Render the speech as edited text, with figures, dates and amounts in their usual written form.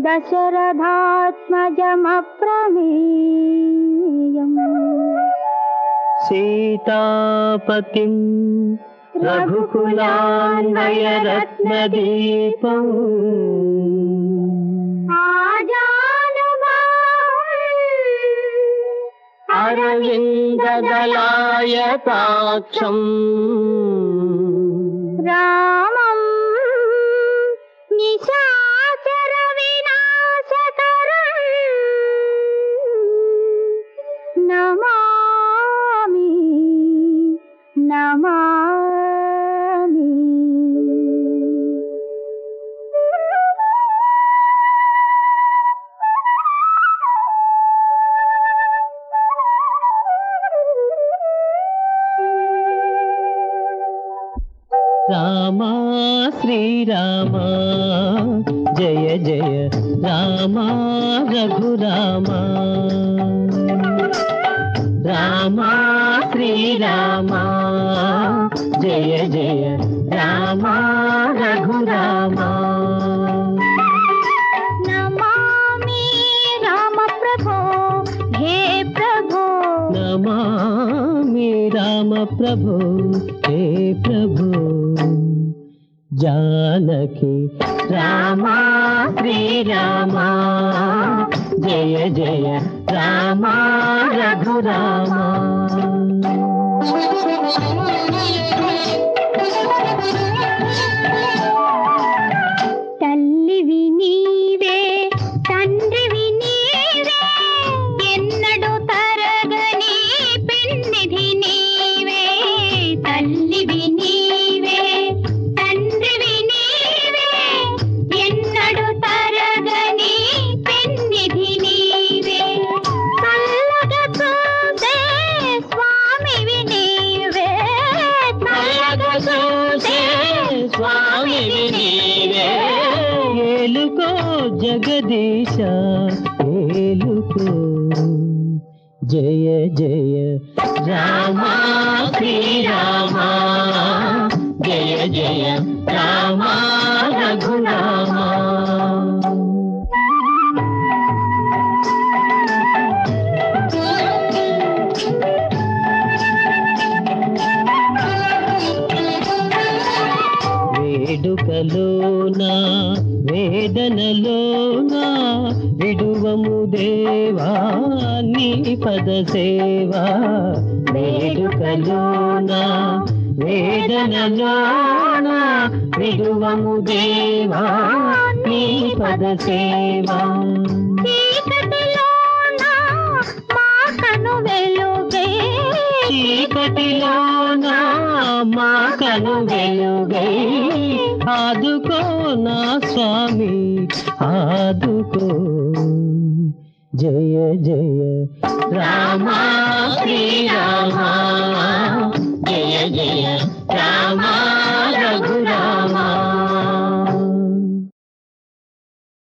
दशरथात्मजमप्रमेयम् सीतापतिं रघुकुलान्वयरत्नदीपम् अरविन्ददलायताक्षम् रामं निशाचर विनाशकरं नमामि नमामि। रामा श्रीरामा जय जय रामा रघुरामा रामा श्रीरामा जय जय रामा रघुरामा नमामि राम प्रभो हे प्रभो नमामि राम प्रभो हे प्रभो जानकी रामा श्रीरामा जय जय रामा रघुरामा। తల్లివి నీవే తండ్రివి నీవే ఎన్నడూ తరగని పెన్నిధి నీవే తల్లివి నీవే తండ్రివి నీవే ఎన్నడూ తరగని పెన్నిధి నీవే చల్లగా చూసే స్వామివి నీవే చల్లగా చూసే స్వామివి నీవే ఏలుకో జగదీశ ఏలుకో జయ జయ రామా శ్రీరామా జయ జయ రామా రఘురామా। వేడుకలోనా వేదనలోనా విడువము దేవా నీ పద సేవా వేడుకలోనా వేదనలోనా విడువము దేవా నీ పద సేవా చీకటిలోనా మా కను వెలుగై ఆదుకో నా స్వామి ఆదుకో జయ జయ రామా శ్రీరామా జయ జయ రామా రఘురామా।